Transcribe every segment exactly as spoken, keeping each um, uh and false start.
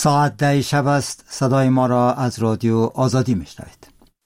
ساعت ده شب است. صدای ما را از رادیو آزادی میشنوید.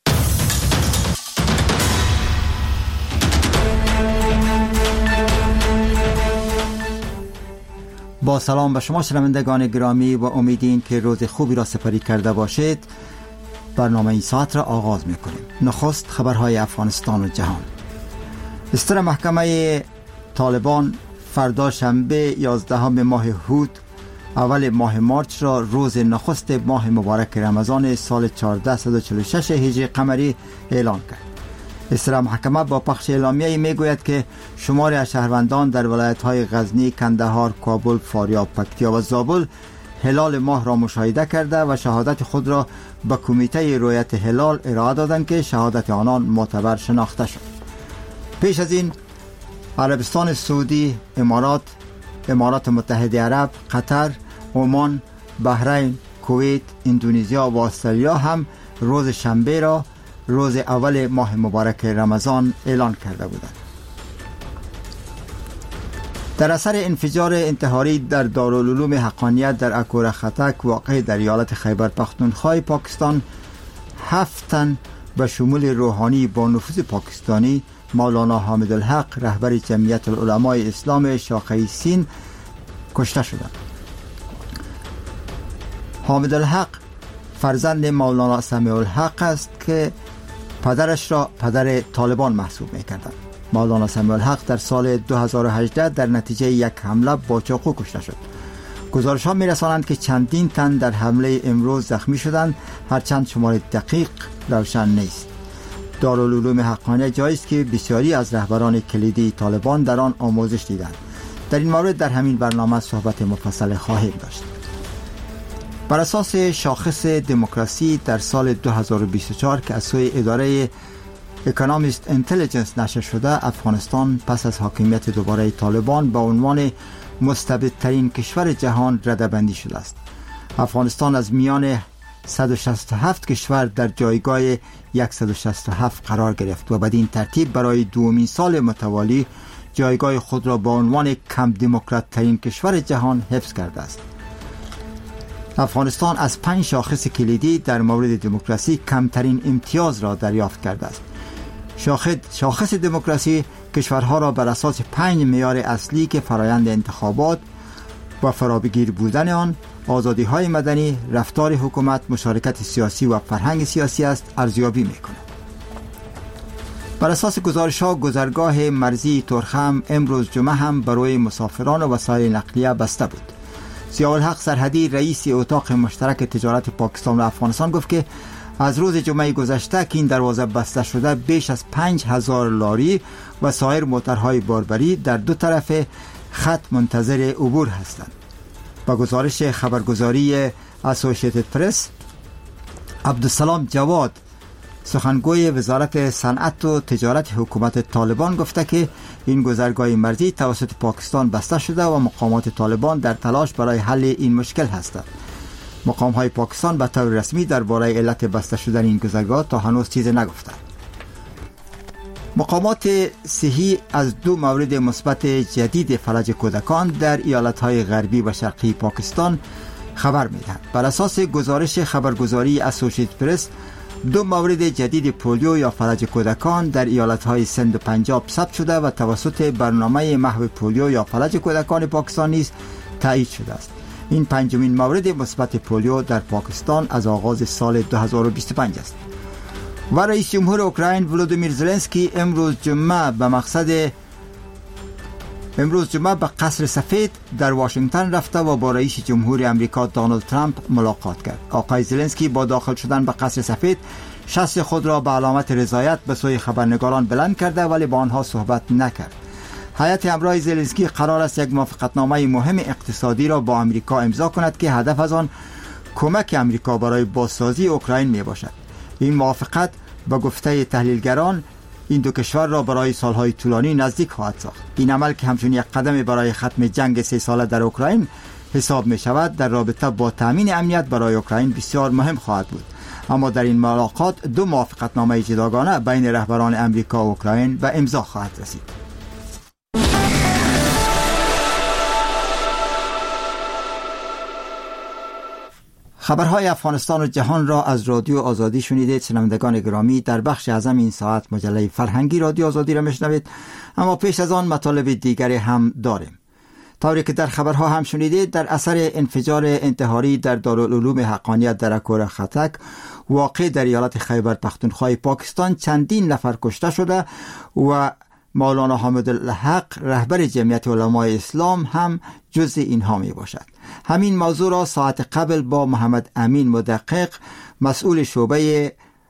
با سلام به شما شنوندگان گرامی و امیدیم که روز خوبی را سپری کرده باشید. برنامه این ساعت را آغاز میکنیم. نخست خبرهای افغانستان و جهان. استر محکمه طالبان فردا شنبه یازدهم ماه هود اول ماه مارچ را روز نخست ماه مبارک رمضان سال چهارده و چهل و شش هجری قمری اعلان کرد. استر محکمه با پخش اعلامیه میگوید که شمار از شهروندان در ولایت‌های غزنی، کندهار، کابل، فاریاب، پکتیا و زابل هلال ماه را مشاهده کرده و شهادت خود را به کمیته رؤیت هلال ارائه دادند که شهادت آنان معتبر شناخته شد. پیش از این عربستان سعودی، امارات، امارات متحده عرب، قطر، عمان، بحرین، کویت، اندونزیا و استرالیا هم روز شنبه را روز اول ماه مبارک رمضان اعلان کرده بودند. در اثر انفجار انتحاری در دارالعلوم حقانیت در اکور خطک واقع در ایالت خیبر پختونخوا پاکستان، هفت تن به شمول روحانی با نفوذ پاکستانی مولانا حامدالحق رهبر جمعیت العلماء اسلام شاخه سین کشته شدند. حامدالحق فرزند مولانا سمیع‌الحق است که پدرش را پدر طالبان محسوب می‌کردند. مولانا سمیع‌الحق در سال دو هزار و هجده در نتیجه یک حمله با چاقو کشته شد. گزارش‌ها می‌رسانند که چندین تن در حمله امروز زخمی شدند، هرچند شمار دقیق روشن نیست. دارالعلوم حقانیت جایی است که بسیاری از رهبران کلیدی طالبان در آن آموزش دیدند. در این مورد در همین برنامه صحبت مفصل خواهیم داشت. بر اساس شاخص دموکراسی در سال دو هزار و بیست و چهار که از سوی اداره اکونومیست اینتلیجنس نشر شده، افغانستان پس از حاکمیت دوباره طالبان به عنوان مستبدترین کشور جهان رده‌بندی شده است. افغانستان از میان صد و شصت و هفت کشور در جایگاه صد و شصت و هفت قرار گرفت و بدین ترتیب برای دومین سال متوالی جایگاه خود را به عنوان کم دموکرات ترین کشور جهان حفظ کرده است. افغانستان از پنج شاخص کلیدی در مورد دموکراسی کمترین امتیاز را دریافت کرده است. شاخص دموکراسی کشورها را بر اساس پنج معیار اصلی که فرایند انتخابات و فرابگیر بودن آن، آزادی‌های مدنی، رفتار حکومت، مشارکت سیاسی و فرهنگ سیاسی است ارزیابی می‌کند. بر اساس گزارش‌ها گذرگاه مرزی ترخم امروز جمعه هم برای مسافران و وسایل نقلیه بسته بود. ضیاءالحق سرحدی رئیس اتاق مشترک تجارت پاکستان و افغانستان گفت که از روز جمعه گذشته که این دروازه بسته شده بیش از پنج هزار لاری و سایر موترهای باربری در دو طرف خط منتظر عبور هستند. با گزارش خبرگزاری اسوسییتد پرس، عبدالسلام جواد سخنگوی وزارت صنعت و تجارت حکومت طالبان گفته که این گذرگاه مرزی توسط پاکستان بسته شده و مقامات طالبان در تلاش برای حل این مشکل هستند. مقام‌های پاکستان به طور رسمی درباره علت بسته شدن این گذرگاه تا هنوز چیزی نگفتند. مقامات صحی از دو مورد مثبت جدید فلج کودکان در ایالت‌های غربی و شرقی پاکستان خبر می‌دهند. بر اساس گزارش خبرگزاری اسوسییتد پرس، دو مورد جدید پولیو یا فلج کودکان در ایالت‌های سند و پنجاب ثبت شده و توسط برنامه محو پولیو یا فلج کودکان پاکستان نیز تایید شده است. این پنجمین مورد مثبت پولیو در پاکستان از آغاز سال دو هزار و بیست و پنج است. و رئیس جمهور اوکراین ولودیمیر زلنسکی امروز جمعه به مقصد امروز جمعه به قصر سفید در واشنگتن رفته و با رئیس جمهور امریکا دونالد ترامپ ملاقات کرد. آقای زلنسکی با داخل شدن به قصر سفید شست خود را به علامت رضایت به سوی خبرنگاران بلند کرده ولی با آنها صحبت نکرد. هیئت همراه زلنسکی قرار است یک موافقتنامه مهم اقتصادی را با امریکا امضا کند که هدف از آن کمک امریکا برای بازسازی اوکراین می باشد. این موافقت با گفته تحلیلگران این دو کشور را برای سالهای طولانی نزدیک خواهد ساخت. این عمل که همچون یک قدم برای ختم جنگ سه ساله در اوکراین حساب می شود، در رابطه با تامین امنیت برای اوکراین بسیار مهم خواهد بود. اما در این ملاقات دو موافقتنامه جداگانه بین رهبران امریکا و اوکراین به امضا خواهد رسید. خبرهای افغانستان و جهان را از رادیو آزادی شنیدید. شنوندگان گرامی، در بخش اعظم این ساعت مجله فرهنگی رادیو آزادی را میشنوید، اما پیش از آن مطالب دیگری هم داریم. طوری که در خبرها هم شنیدید، در اثر انفجار انتحاری در دارالعلوم حقانیت در اکور خطک واقع در ایالت خیبر پختونخوا پاکستان چندین نفر کشته شده و مولانا حامد الحق رهبر جمعیت علمای اسلام هم جزء اینها می باشد. همین موضوع را ساعت قبل با محمد امین مدقق، مسئول شعبه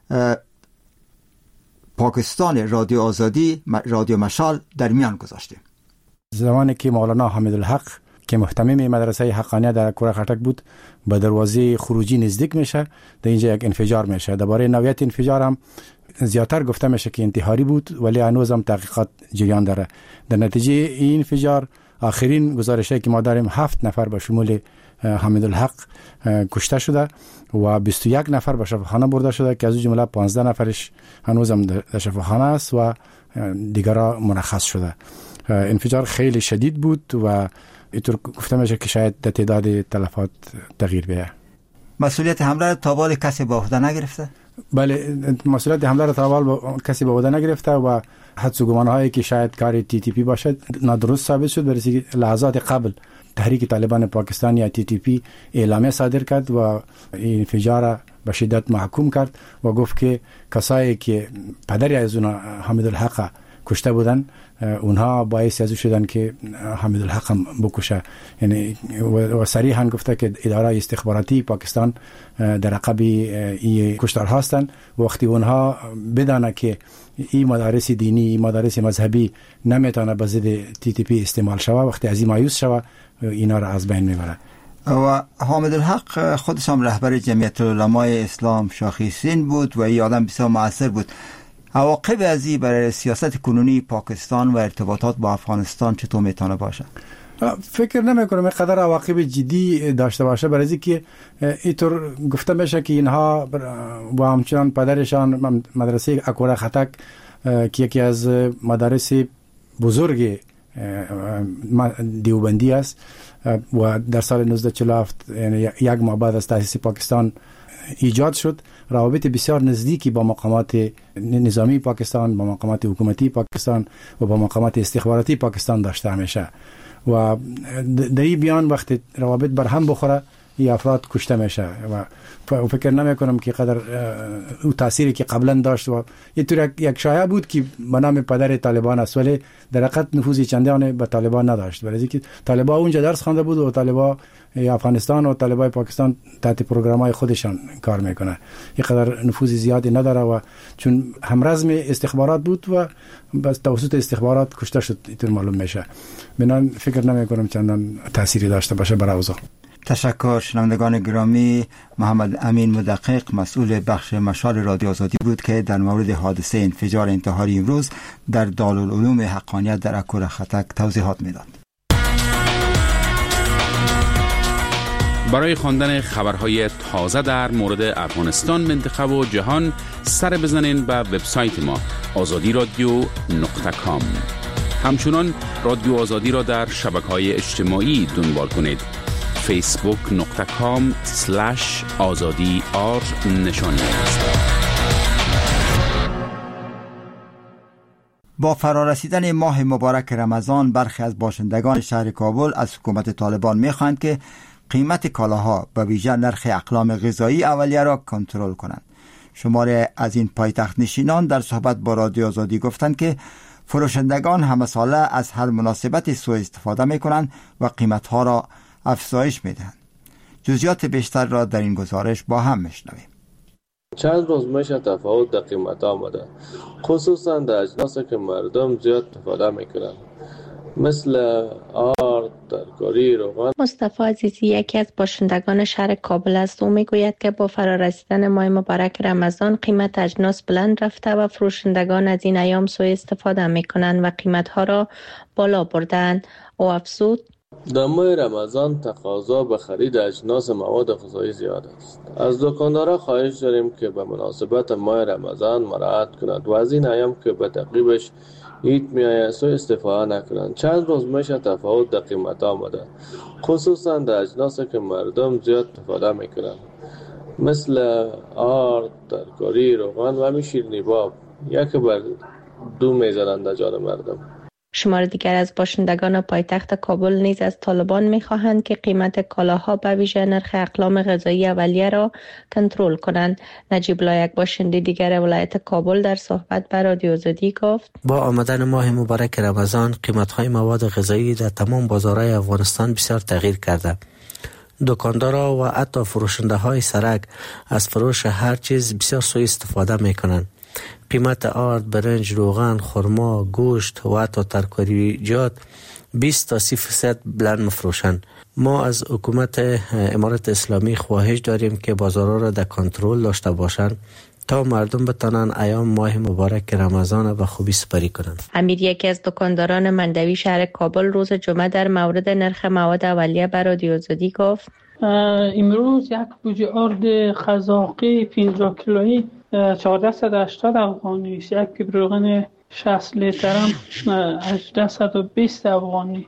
پاکستان رادیو آزادی رادیو مشال، در میان گذاشتیم. زمانی که مولانا حامد الحق که محتمم مدرسه حقانیت در کوره خټک بود، به دروازه خروجی نزدیک میشه، در اینجا یک انفجار میشه. درباره نوعیت انفجار هم زیاتر گفته میشه که انتحاری بود، ولی هنوز هم تحقیقات جریان داره. در نتیجه این انفجار آخرین گزارشی که ما داریم هفت نفر به شمول حامد الحق کشته شده و بیست و یک نفر به شفاخانه برده شده که از جمله پانزده نفرش هنوز هم در شفاخانه است و دیگرها مرخص شده. انفجار خیلی شدید بود و اینطور گفته میشه که شاید در تعداد تلفات تغییر بیاید. مسئولیت حمله را تا بال کسی به عهده نگرفته؟ بله، مسئولیت حمله را تا بال کسی به عهده نگرفته و حدس و گمانهایی که شاید کار تی تی پی باشد نادرست ثابت شد. برای لحظات قبل تحریک طالبان پاکستان یا تی تی پی اعلامیه صادر کرد و این انفجار به شدت محکوم کرد و گفت که کسایی که پدری از اونها حامد الحق کشته بودن، اونها باعث از شدن که حامد الحق هم بکشه. یعنی و صریحا گفته که اداره استخباراتی پاکستان در عقب این کشتار هستند. وقتی اونها بدانه که این مدارس دینی، این مدارس مذهبی نمیتونه به ضد تی تی پی استعمال شوه، وقتی از این مایوس شوه، اینا را از بین میبره. و حامد الحق خودش هم رهبر جمعیت علمای اسلام شاخی سین بود و این آدم بسیار مؤثر بود. عواقب از این برای سیاست کنونی پاکستان و ارتباطات با افغانستان چطور میتونه باشه؟ فکر نمی کنم اینقدر عواقب جدی داشته باشه، برای اینکه اینطور گفته میشه که اینها با همچنان پدرشان مدرسه اکور خطک که یکی از مدارس بزرگ دیوبندی است و در سال نوزده چهل و هفت، یعنی یک ماه بعد از تأسیس پاکستان ایجاد شد، روابط بسیار نزدیکی با مقامات نظامی پاکستان، با مقامات حکومتی پاکستان و با مقامات استخباراتی پاکستان داشته همیشه. و در این بیان وقتی روابط بر هم بخوره، این افراد کشته میشه و فکر نمی کنم که قدر او تأثیری که قبلا داشت و یه طور یک شایعه بود که به نام پدر طالبان است، ولی در حقیقت نفوذی چندانی به طالبان نداشت، برای اینکه طالبان اونجا درس خوانده بود و طالبان افغانستان و طالبان پاکستان تحت پروگرام‌های خودشان کار میکنه. یک قدر نفوذ زیادی نداره و چون همرزم استخبارات بود و بس توسط استخبارات کشته شد، اینطور معلوم میشه. من فکر نمی کنم چندان تأثیری داشته باشه برای اوضاع. تشکر. شنوندگان گرامی، محمد امین مدقق، مسئول بخش مشال رادیو آزادی بود که در مورد حادثه انفجار انتحاری امروز در دارالعلوم حقانیت در اکور خطک توضیحات میداد. برای خواندن خبرهای تازه در مورد افغانستان، منطقه و جهان سر بزنین به وبسایت ما آزادی رادیو نقطه کام. همچنان رادیو آزادی را در شبکه‌های اجتماعی دنبال کنید. فیسبوک نقطه کام سلش آزادی آر نشانی است. با فرارسیدن ماه مبارک رمضان، برخی از باشندگان شهر کابل از حکومت طالبان می‌خواهند که قیمت کالاها به ویژه نرخ اقلام غذایی اولیه را کنترل کنند. شماره از این پایتخت نشینان در صحبت با رادیو آزادی گفتند که فروشندگان همه ساله از هر مناسبت سوء استفاده می‌کنند و قیمت‌ها را افزایش میدن. جزئیات بیشتر را در این گزارش با هم میشنویم. چند روز میشه تفاوت در قیمت آمده، خصوصا در اجناسی که مردم زیاد استفاده میکنن، مثل آرد، ترکاری، روغن. مصطفی عزیزی یکی از باشندگان شهر کابل است. او میگوید که با فرارسیدن ماه مبارک رمضان قیمت اجناس بلند رفته و فروشندگان از این ایام سوء استفاده میکنند و قیمتها را بالا بردند. او افزود: در ماه رمضان تقاضا به خرید اجناس مواد غذایی زیاد است. از دکاندارا خواهش داریم که به مناسبت ماه رمضان مراعات کنند و از این ایام که به تقریبش هیچ میایه سو استفاده نکنن. چند روز میشه تفاوت در قیمت آمده، خصوصا در اجناسی که مردم زیاد استفاده میکنن مثل آرد، ترکاری، روغن و همین شیرینی باب یک بر دو میزنن در جان مردم. شمار دیگر از باشندگان پایتخت کابل نیز از طالبان می‌خواهند که قیمت کالاها به ویژه نرخ اقلام غذایی اولیه را کنترل کنند. نجیب الله، یک باشنده دیگر ولایت کابل، در صحبت با رادیو آزادی گفت: با آمدن ماه مبارک رمضان قیمت‌های مواد غذایی در تمام بازارهای افغانستان بسیار تغییر کرده. دکاندارها و حتی فروشنده‌های سرک از فروش هر چیز بسیار سوء استفاده می‌کنند. قیمت آرد، برنج، روغن، خرما، گوشت و حتی ترکاریجات بیست تا سی درصد بلند مفروشند. ما از حکومت امارت اسلامی خواهش داریم که بازارها را در کنترل داشته باشند تا مردم بتانند ایام ماه مبارک رمضان به خوبی سپری کنند. امیر، یکی از دکانداران مندوی شهر کابل، روز جمعه در مورد نرخ مواد اولیه بر رادیو آزادی گفت: امروز یک بوجه آرد قزاقی پنجاه کیلویی چهارصد و هشتاد افغانی است. یک کیلو روغن شصت لیتر هم هجده و بیست افغانی.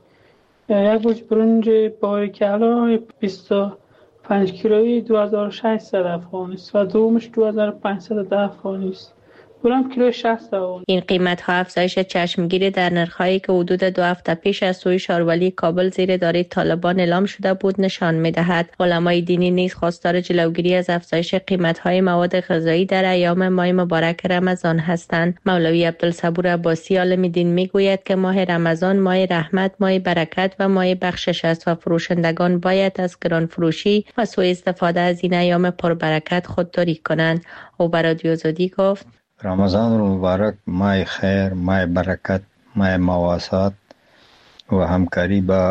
یک بوجه برنج باریکلا بیست و پنج کیلویی دو هزار و ششصد افغانی است و دومش دو هزار و پانصد و ده افغانی است. برام کیلو شصت افغانی. این قیمت ها افزایش چشمگیری در نرخ‌هایی که حدود دو هفته پیش از سوی شارولی کابل زیر اداره طالبان اعلام شده بود نشان می‌دهد. علمای دینی نیز خواستار جلوگیری از افزایش قیمت‌های مواد غذایی در ایام ماه مبارک رمضان هستند. مولوی عبدالصبور عباسی عالم دین میگوید که ماه رمضان ماه رحمت، ماه برکت و ماه بخشش است و فروشندگان باید از گران فروشی و سوء استفاده از این ایام پربرکت خودداری کنند. او بر رادیو آزادی گفت: رمضان مبارک ماه خیر، ماه برکت، ماه مواسات و همکاری با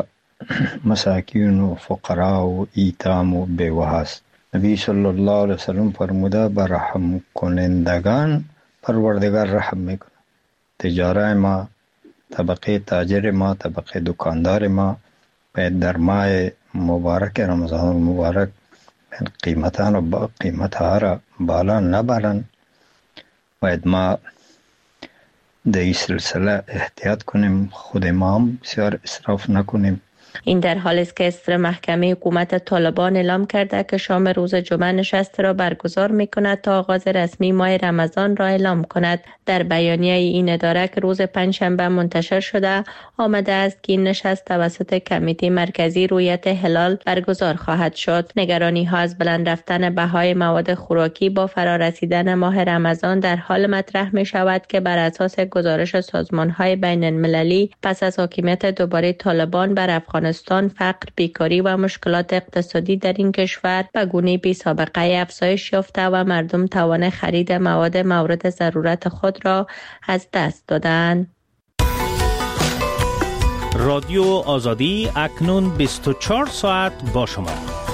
مساکین و فقرا و ایتام و بیوه است. نبی صلی الله علیه وسلم فرموده بر رحم کنندگان پروردگار رحم میکنه. تجاره ما، طبقه تاجر ما، طبقه دکاندار ما باید در ماه مبارک رمضان مبارک قیمتان و با قیمتها را بالا نبرن. باید ما در این سلسله احتیاط کنیم، خود ما هم بسیار اسراف نکنیم. این در حالی است که استر محکمه حکومت طالبان اعلام کرده که شام روز جمعه نشست را برگزار می‌کند تا آغاز رسمی ماه رمضان را اعلام کند. در بیانیه این اداره که روز پنجشنبه منتشر شده آمده است که این نشست توسط کمیته مرکزی رویت هلال برگزار خواهد شد. نگرانی ها از بلند رفتن بهای مواد خوراکی با فرارسیدن ماه رمضان در حال مطرح می شود که بر اساس گزارش سازمان های بین المللی پس از حاکمیت دوباره طالبان بر افغانستان، فقر، بیکاری و مشکلات اقتصادی در این کشور به گونه بی سابقه افزایش یافته و مردم توان خرید مواد مورد ضرورت خود را از دست دادند. رادیو آزادی اکنون بیست و چهار ساعت با شما.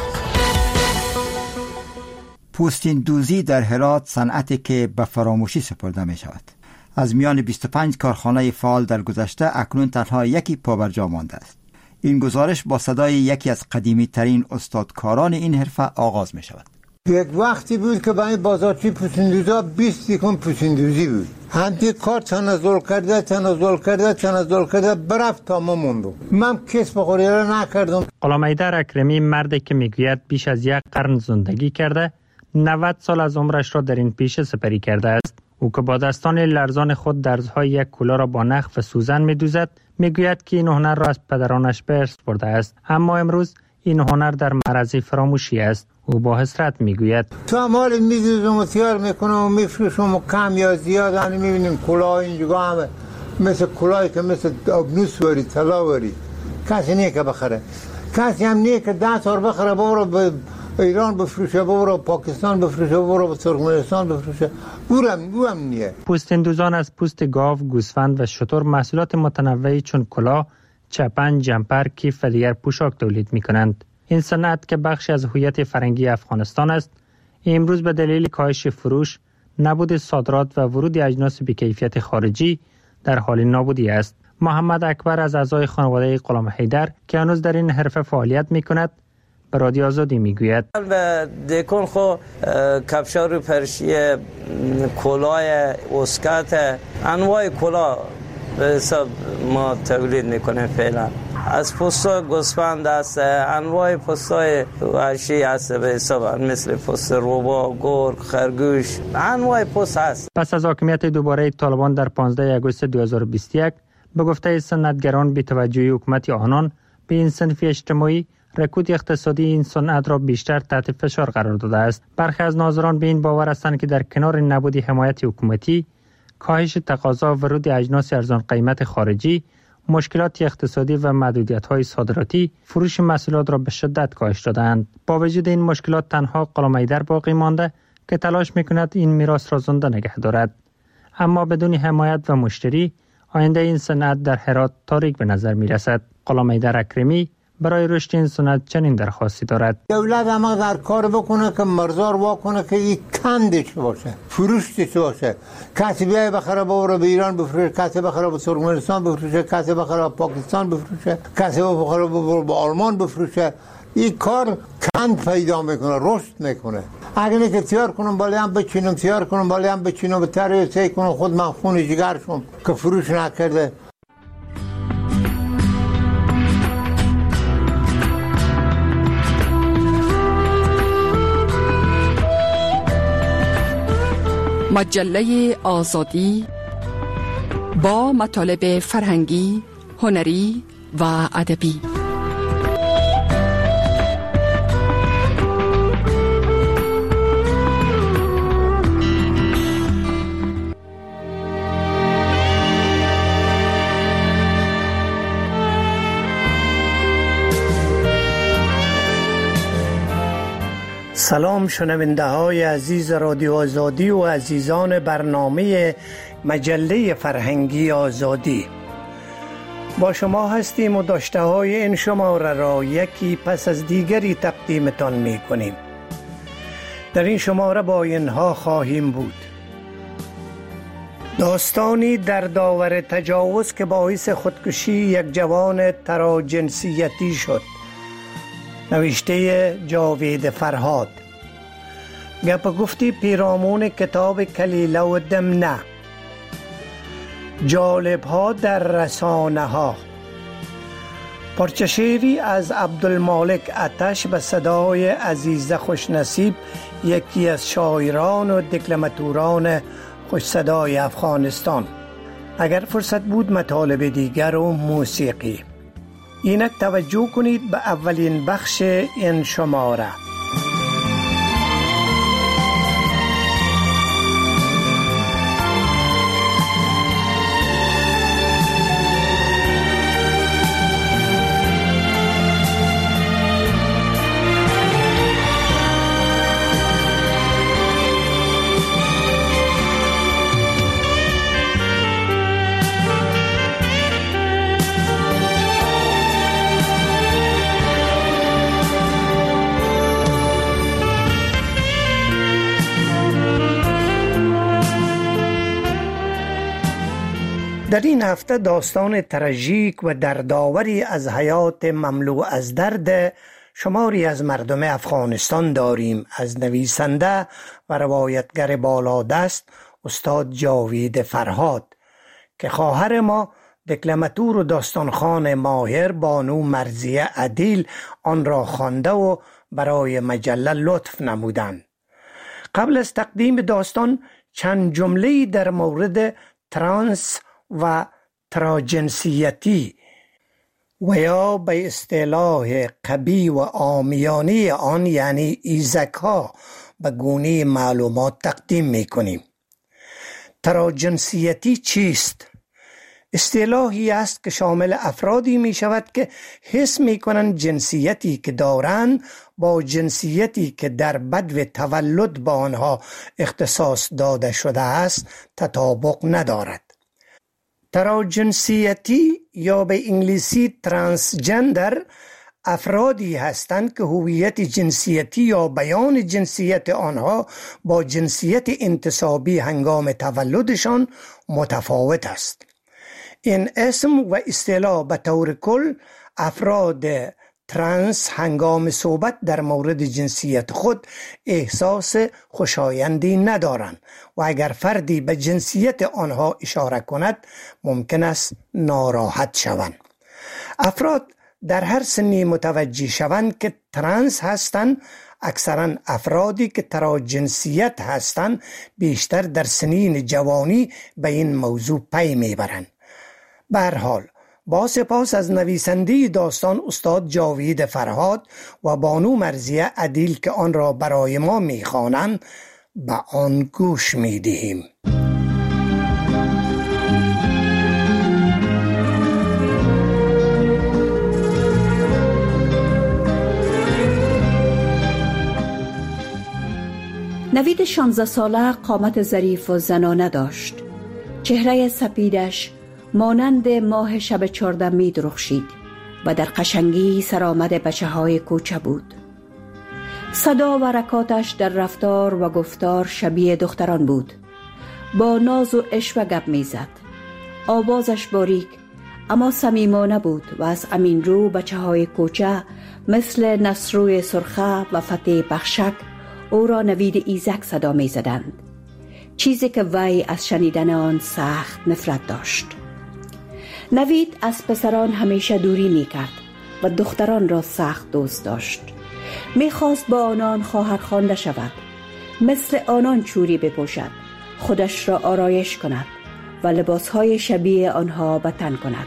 پوستین دوزی در هرات صنعتی که به فراموشی سپرده می شود. از میان بیست و پنج کارخانه فعال در گذشته اکنون تنها یکی پابرجا مانده است. این گزارش با صدای یکی از قدیمی ترین استادکاران این حرفه آغاز می شود. یک وقتی بود که برای بازارچی پوستیندوزا بیست یکم پوستیندوزی بود. همتی کار تنزل کرده تنزل کرده تنزل کرده برفت تا ما موندو. من کس بخوری را نکردم. غلام حیدر اکرمی، مردی که میگوید بیش از یک قرن زندگی کرده، نود سال از عمرش را در این پیشه سپری کرده است. او که با دستان لرزان خود درزهای یک کولا را با نخ و سوزن می‌دوزد، میگوید که این هنر را از پدرانش به ارث برده است، اما امروز این هنر در معرض فراموشی است. او با حسرت میگوید: تو امال می‌دوزم و تیار میکنم و میفروشم و کم یا زیاد هنی میبینیم کلاه اینجا همه مثل کلاهی که مثل ابنوس وری طلا وری کسی نیه که بخره، کسی هم نیه که ده تار بخره برو به ایران بفروشه، برو پاکستان بفروشه، برو به ترکمنستان بفروشه. اونم اونم نیه. پوستیندوزان از پوست گاو، گوسفند و شتر محصولات متنوعی چون کلاه، چپن، جمپر، کیف و دیگر پوشاک تولید می‌کنند. این صنعت که بخشی از هویت فرهنگی افغانستان است، امروز به دلیل کاهش فروش، نبود صادرات و ورود اجناس بی‌کیفیت خارجی در حال نابودی است. محمد اکبر از اعضای خانواده غلام حیدر که هنوز در این حرفه فعالیت می‌کند، به رادیو آزادی میگوید: به دکون خو کفشا رو پرشی کلاه اسکات انواع کلاه به حساب ما تولید میکنیم فعلا. از پوستای گوسفند است، انواع پوستای وحشی هست به حساب مثل پوست روبا، گرگ، خرگوش، انواع پوست هست. پس از حاکمیت دوباره طالبان در پانزده آگوست دو هزار و بیست و یک به گفته صنعتگران بی توجهی حکومت آنان به این صنف اجتماعی، رکود اقتصادی این صنعت را بیشتر تحت فشار قرار داده است. برخی از ناظران به این باور هستند که در کنار نبود حمایت حکومتی، کاهش تقاضا و ورود اجناس ارزان قیمت خارجی، مشکلات اقتصادی و محدودیت‌های صادراتی فروش محصولات را به شدت کاهش دادند. با وجود این مشکلات تنها غلام حیدر باقی مانده که تلاش می‌کند این میراث را زنده نگه دارد. اما بدون حمایت و مشتری، آینده این صنعت در هرات تاریک به نظر می‌رسد. غلام حیدر اکرمی برای رشد این صنعت چنین درخواستی دارد. دولت هم در کار بکنه که مرزار واکنه که این کندش باشه، فروشش باشه. کسی بیای بخره ببره به ایران بفروشه، کسی بخره به ترکمنستان بفروشه، کسی بخره به پاکستان بفروشه، کسی بخره ببره به آلمان بفروشه. این کار کند پیدا میکنه، رشد میکنه. اگه نه که تیار کنم بالی هم بچینم، تیار کنم بالی هم بچینم، به طرح سی کنم خود من خون جگر شم که فروش نکرده. مجله آزادی با مطالب فرهنگی، هنری و ادبی. سلام شنونده های عزیز رادیو آزادی و عزیزان برنامه مجله فرهنگی آزادی. با شما هستیم و داشته های این شماره را یکی پس از دیگری تقدیمتان می کنیم. در این شماره با اینها خواهیم بود: داستانی در داور تجاوز که باعث خودکشی یک جوان تراجنسیتی شد، نوشته جاوید فرهاد. گپ گفتی پیرامون کتاب کلیله و دمنه. جالب ها در رسانه ها. پارچه شعری از عبدالمالک آتش به صدای عزیزه خوشنصیب، یکی از شاعران و دکلماتوران خوش صدای افغانستان. اگر فرصت بود مطالب دیگر و موسیقی. اینک توجه کنید به اولین بخش این شماره. در این هفته داستان تراژیک و دردآوری از حیات مملو از درد شماری از مردم افغانستان داریم، از نویسنده و روایتگر بالادست استاد جاوید فرهاد که خواهر ما دکلماتور و داستانخوان ماهر بانو مرضیه عدیل آن را خوانده و برای مجله لطف نمودند. قبل از تقدیم داستان چند جمله‌ای در مورد ترانس و تراجنسیتی و یا به اصطلاح قبی و عامیانه آن یعنی ایزک ها به گونه معلومات تقدیم می کنیم. تراجنسیتی چیست؟ اصطلاحی است که شامل افرادی می شود که حس می کنند جنسیتی که دارند با جنسیتی که در بدو تولد با آنها اختصاص داده شده است تطابق ندارد. تراجنسیتی یا به انگلیسی ترانسجندر افرادی هستند که هویت جنسیتی یا بیان جنسیت آنها با جنسیت انتسابی هنگام تولدشان متفاوت است. این اسم و اصطلاح به طور کل افراد ترنس هنگام صحبت در مورد جنسیت خود احساس خوشایندی ندارند و اگر فردی به جنسیت آنها اشاره کند ممکن است ناراحت شوند. افراد در هر سنی متوجه شوند که ترنس هستند. اکثرا افرادی که تراجنسیت هستند بیشتر در سنین جوانی به این موضوع پی میبرند. به هر حال با سپاس از نویسنده داستان استاد جاوید فرهاد و بانو مرضیه عدیل که آن را برای ما میخوانند به آن گوش میدهیم. نوید شانزده ساله قامت ظریف و زنانه داشت. چهره سپیدش مانند ماه شب چهارده می درخشید و در قشنگی سرآمد بچه های کوچه بود. صدا و حرکاتش در رفتار و گفتار شبیه دختران بود. با ناز و عشوه گپ می زد. آوازش باریک اما صمیمانه بود و از امین رو بچه های کوچه مثل نصروی سرخه و فتح بخشک او را نوید ایزک صدا می زدند. چیزی که وی از شنیدن آن سخت نفرت داشت. نوید از پسران همیشه دوری می کرد و دختران را سخت دوست داشت. می خواست با آنان خواهر خوانده شود. مثل آنان چوری بپوشد، خودش را آرایش کند و لباسهای شبیه آنها به تن کند.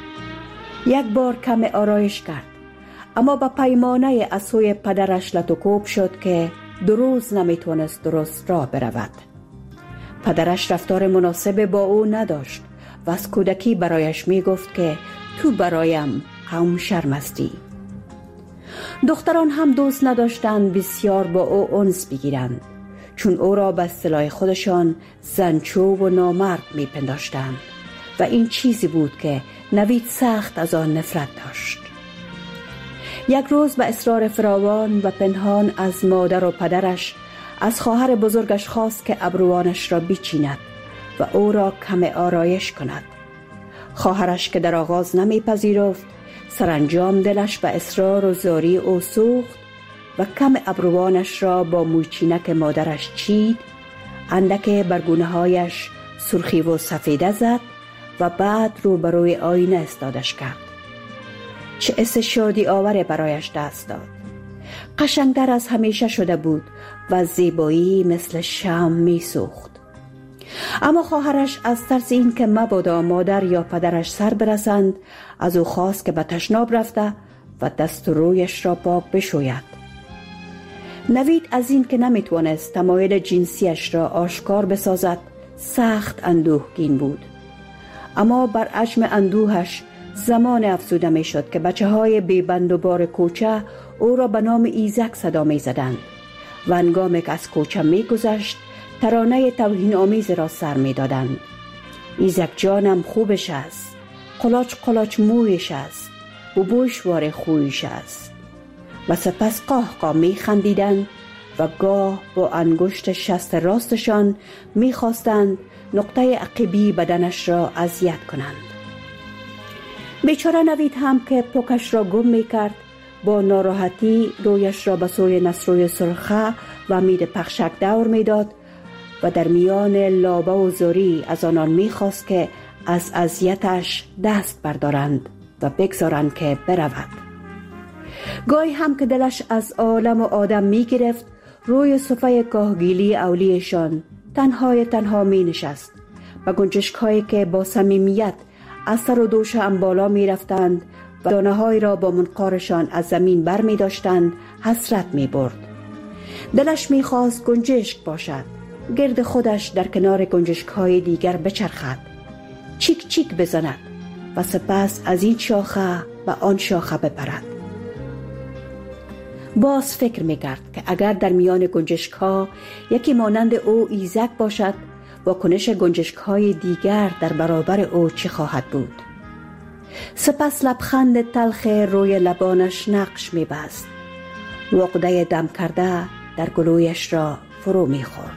یک بار کم آرایش کرد اما با پیمانه از سوی پدرش لطوکوب شد که دو روز نمیتونست درست راه برود. پدرش رفتار مناسب با او نداشت و از کودکی برایش میگفت که تو برایم قوم شرمستی. دختران هم دوست نداشتند بسیار با او انس بگیرند چون او را به اصطلاح خودشان زنچو و نامرد میپنداشتند و این چیزی بود که نوید سخت از آن نفرت داشت. یک روز به اصرار فراوان و پنهان از مادر و پدرش از خواهر بزرگش خواست که ابروانش را بچیند و او را کم آرایش کند. خواهرش که در آغاز نمیپذیرفت، سرانجام دلش به اصرار و زاری او سوخت و کم ابروانش را با موچینک مادرش چید، اندک برگونه هایش سرخی و سفیده زد و بعد رو بروی آینه استادش کرد. چه حس شادی آور برایش دست داد. قشنگتر از همیشه شده بود و زیبایی مثل شمع می سوخت. اما خواهرش از ترس این که مبادا مادر یا پدرش سر برسند از او خواست که به تشناب رفته و دست و رویش را پاک بشوید. نوید از این که نمیتوانست تمایل جنسیش را آشکار بسازد سخت اندوهگین بود. اما بر عجم اندوهش زمان افزوده می شد که بچه های بیبند و بار کوچه او را به نام ایزک صدا می زدند و هنگامی که از کوچه می گذشت ترانه توهین آمیز را سر می دادند. ایزک جانم خوبش است، قلاچ قلاچ مویش است، بوبوش وار خویش است. و سپس قاه قاه می خندیدند و گاه با انگشت شست راستشان می خواستند نقطه عقبی بدنش را اذیت کنند. بیچاره نوید هم که پوکش را گم می کرد با ناراحتی رویش را به سوی نصروی سرخه و مید پخشک دور می داد و در میان لابه و زاری از آنان می خواست که از اذیتش دست بردارند و بگذارند که برود. گاهی هم که دلش از عالم و آدم می گرفت روی صفحه کاهگیلی اولیشان تنهای تنها می نشست و گنجشک هایی که با صمیمیت از سر و دوش هم بالا می رفتند و دانه های را با منقارشان از زمین بر می داشتند حسرت می برد. دلش می خواست گنجشک باشد، گرد خودش در کنار گنجشک های دیگر بچرخد، چیک چیک بزند و سپس از این شاخه و آن شاخه بپرد. باز فکر می کرد که اگر در میان گنجشک ها یکی مانند او ایزک باشد، واکنش گنجشک های دیگر در برابر او چه خواهد بود؟ سپس لبخند تلخ روی لبانش نقش می بست. عقده دم کرده در گلویش را فرو می خورد.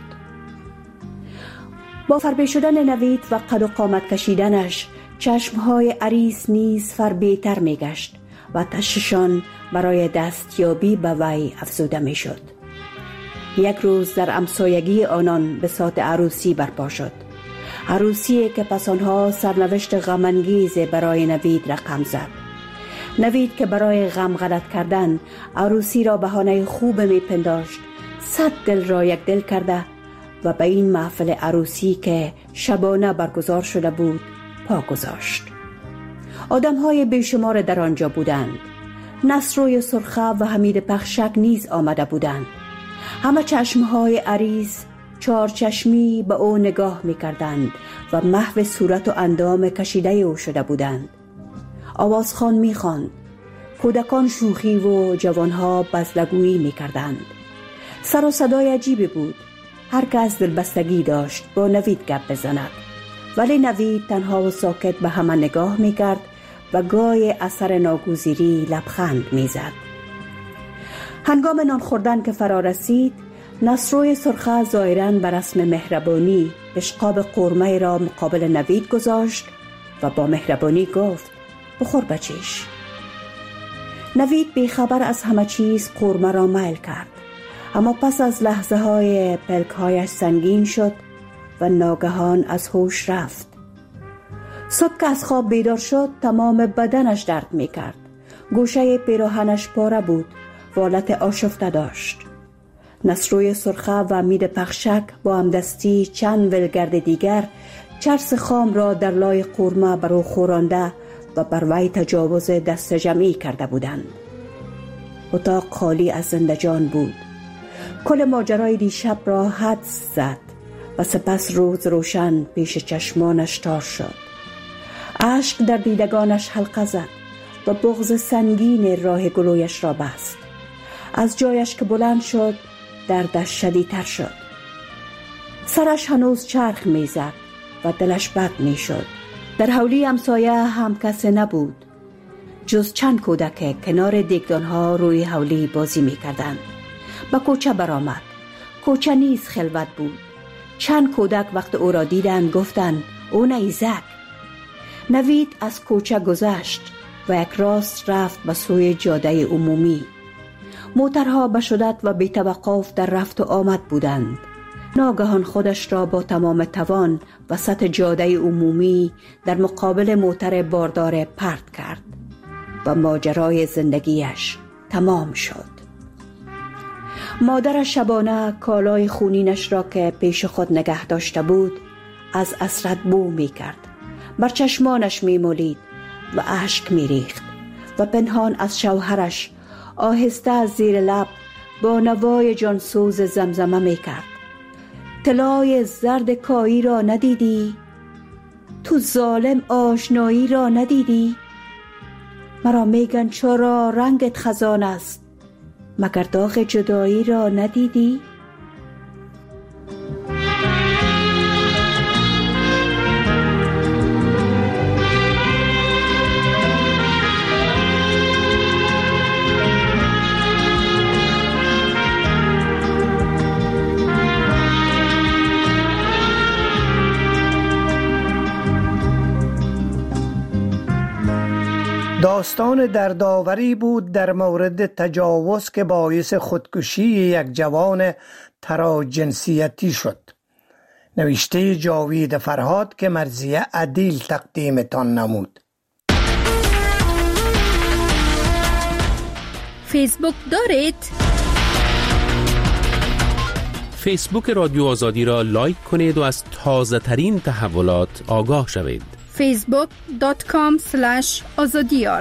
با فربه شدن نوید و قد و قامت کشیدنش چشمهای عریس نیز فربه‌تر می گشت و تششان برای دستیابی به وی افزوده می شد. یک روز در همسایگی آنان بساط عروسی برپا شد. عروسی که پس آنها سرنوشت غم‌انگیز برای نوید رقم زد. نوید که برای غم غلط کردن عروسی را بهانه خوب می پنداشت، صد دل را یک دل کرده و به این محفل عروسی که شبانه برگزار شده بود پا گذاشت. آدم‌های بیشمار در آنجا بودند. نصروی سرخه و حمید پخشک نیز آمده بودند. همه چشمهای عریض چار چشمی به او نگاه می کردند و محو صورت و اندام کشیده او شده بودند. آوازخوان می خواند. کودکان شوخی و جوانها بزلگویی می کردند. سر و صدای عجیبی بود. هر کس دلبستگی داشت با نوید گپ بزند، ولی نوید تنها و ساکت به همه نگاه می کرد و گای اثر ناگزیری لبخند می زد. هنگام نان خوردن که فرا رسید، نصروی سرخه ظاهراً به رسم مهربانی بشقاب قورمه را مقابل نوید گذاشت و با مهربانی گفت بخور بچیش. نوید بیخبر از همه چیز قورمه را میل کرد، اما پس از لحظه های پلک هایش سنگین شد و ناگهان از هوش رفت. صبح که از خواب بیدار شد تمام بدنش درد می کرد. گوشه پیراهنش پاره بود و حالت آشفته داشت. نصروی سرخه و حمید پخشک با همدستی چند ولگرد دیگر چرس خام را در لای قورمه بر او خورانده و بر وی تجاوز دست جمعی کرده بودند. اتاق خالی از زندجان بود. کل ماجرای دیشب را حدس زد و سپس روز روشن پیش چشمانش تار شد. اشک در دیدگانش حلقه زد و بغض سنگین راه گلویش را بست. از جایش که بلند شد دردش شدیدتر شد. سرش هنوز چرخ می زد و دلش بد می شد. در حولی همسایه هم کسی نبود جز چند کودک کنار دیگدانها روی حولی بازی می کردند. به کوچه برآمد. کوچه نیز خلوت بود. چند کودک وقت او را دیدند گفتند او نیزک. نوید از کوچه گذشت و یک راست رفت به سوی جاده عمومی. موترها به شدت و بی توقف در رفت و آمد بودند. ناگهان خودش را با تمام توان وسط جاده عمومی در مقابل موتر باردار پرت کرد و ماجرای زندگیش تمام شد. مادر شبانه کالای خونینش را که پیش خود نگه داشته بود از حسرت بو می کرد. بر چشمانش می مالید و اشک می ریخت و پنهان از شوهرش آهسته از زیر لب با نوای جانسوز زمزمه می کرد. طلای زرد کایی را ندیدی؟ تو ظالم آشنایی را ندیدی؟ مرا میگن چرا رنگت خزان است، مگر داغ جدایی را ندیدی؟ داستان دردآوری بود در مورد تجاوز که باعث خودکشی یک جوان تراجنسیتی شد. نوشته جاوید فرهاد که مرضیه عدیل تقدیمتان نمود. فیسبوک دارید؟ فیسبوک رادیو آزادی را لایک کنید و از تازه ترین تحولات آگاه شوید. فیسبوک دات کام سلش آزادیار.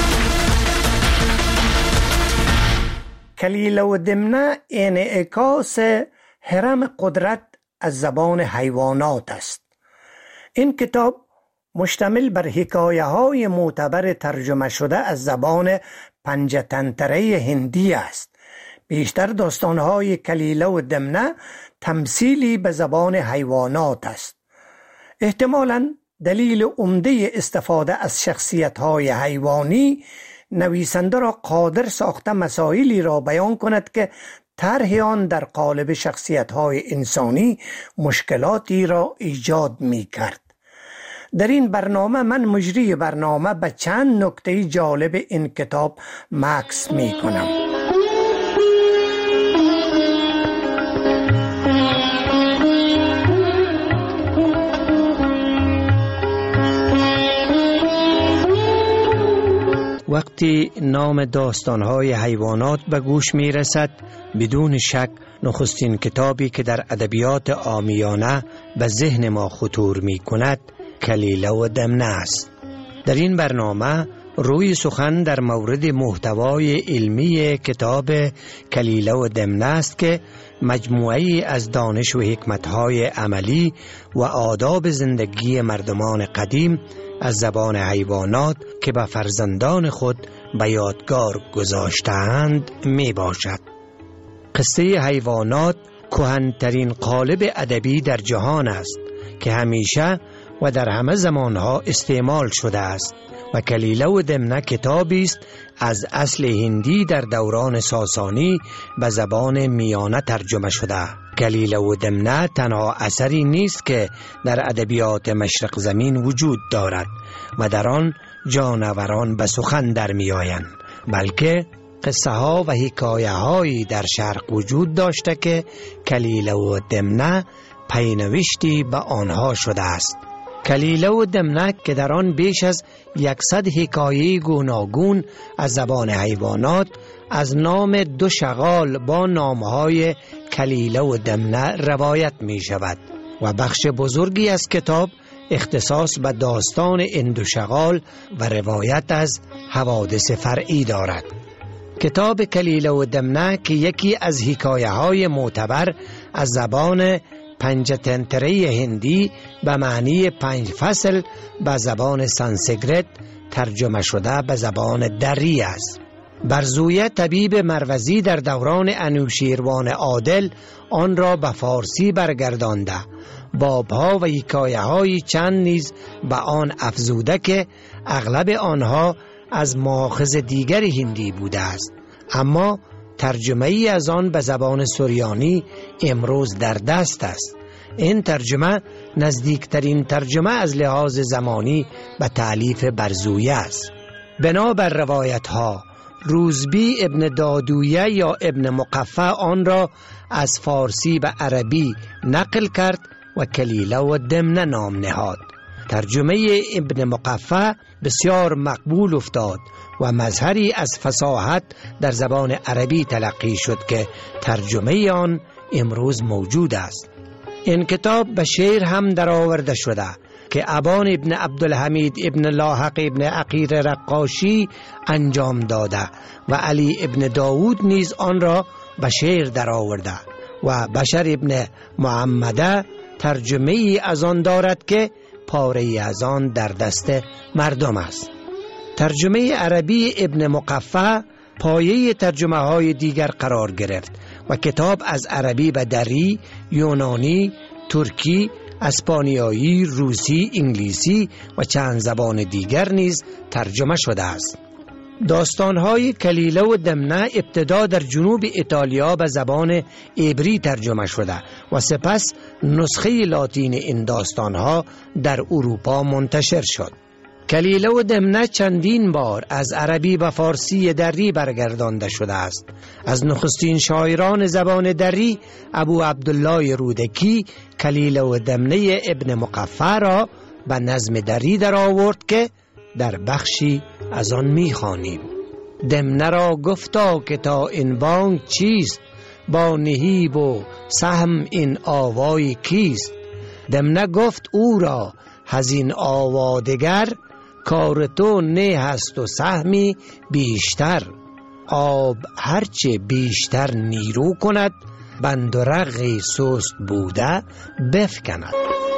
کلیله و دمنه انعکاس هرم قدرت از زبان حیوانات است. این کتاب مشتمل بر حکایه های معتبر ترجمه شده از زبان پنجتنتره هندی است. بیشتر داستانهای کلیله و دمنه تمثیلی به زبان حیوانات است. احتمالاً دلیل عمده استفاده از شخصیت‌های حیوانی نویسنده را قادر ساخته مسائلی را بیان کند که طرح آن در قالب شخصیت‌های انسانی مشکلاتی را ایجاد می‌کرد. در این برنامه من مجری برنامه به چند نکته جالب این کتاب مکس می کنم. وقتی نام داستان‌های حیوانات به گوش می‌رسد، بدون شک نخستین کتابی که در ادبیات عامیانه به ذهن ما خطور می‌کند کلیله و دمنه است. در این برنامه روی سخن در مورد محتوای علمی کتاب کلیله و دمنه است که مجموعه‌ای از دانش و حکمت‌های عملی و آداب زندگی مردمان قدیم از زبان حیوانات که به فرزندان خود به یادگار گذاشته‌اند می باشد. قصه حیوانات کهن‌ترین قالب ادبی در جهان است که همیشه و در همه زمانها استعمال شده است و کلیله و دمنه کتابی است از اصل هندی در دوران ساسانی به زبان میانه ترجمه شده. کلیله و دمنه تنها اثری نیست که در ادبیات مشرق زمین وجود دارد و در آن جانوران به سخن در می آیند، بلکه قصه ها و حکایه هایی در شرق وجود داشته که کلیله و دمنه پینوشتی به آنها شده است. کلیله و دمنه که در آن بیش از یکصد حکایه گوناگون از زبان حیوانات از نام دو شغال با نامهای کلیله و دمنه روایت می شود و بخش بزرگی از کتاب اختصاص به داستان این دو شغال و روایت از حوادث فرعی دارد. کتاب کلیله و دمنه که یکی از حکایه های معتبر از زبان پنجتنتره هندی به معنی پنج فصل به زبان سانسکریت ترجمه شده به زبان دری است. برزویه طبیب مروزی در دوران انوشیروان عادل آن را به فارسی برگردانده، بابها و حکایه های چند نیز به آن افزوده که اغلب آنها از ماخذ دیگر هندی بوده است، اما ترجمه ای از آن به زبان سریانی امروز در دست است. این ترجمه نزدیکترین ترجمه از لحاظ زمانی به تألیف برزویه است. بنابر روایت ها روزبی ابن دادویه یا ابن مقفع آن را از فارسی به عربی نقل کرد و کلیله و دمنه نام نهاد. ترجمه ابن مقفع بسیار مقبول افتاد و مظهری از فصاحت در زبان عربی تلقی شد که ترجمه آن امروز موجود است. این کتاب به شعر هم درآورده شده که ابان ابن عبدالحمید ابن لاحق ابن عقیر رقاشی انجام داده و علی ابن داود نیز آن را به شعر درآورده و بشر ابن محمده ترجمه ای از آن دارد که پاره ای از آن در دست مردم است. ترجمه عربی ابن مقفع پایه ترجمه های دیگر قرار گرفت و کتاب از عربی به دری، یونانی، ترکی، اسپانیایی، روسی، انگلیسی و چند زبان دیگر نیز ترجمه شده است. داستان‌های کلیله و دمنه ابتدا در جنوب ایتالیا به زبان عبری ترجمه شده و سپس نسخه لاتین این داستان‌ها در اروپا منتشر شد. کلیله و دمنه چندین بار از عربی به فارسی دری برگردانده شده است. از نخستین شاعران زبان دری ابو عبدالله رودکی کلیله و دمنه ابن مقفع را به نظم دری در آورد که در بخشی از آن می‌خوانیم. دمنه را گفتا که تا این بانگ چیست، با نهیب و سهم این آوای کیست. دمنه گفت او را هزین آوادگر، کار تو نه هست و سهمی بیشتر. آب هرچه بیشتر نیرو کند، بند و رغی سست بوده بفکند.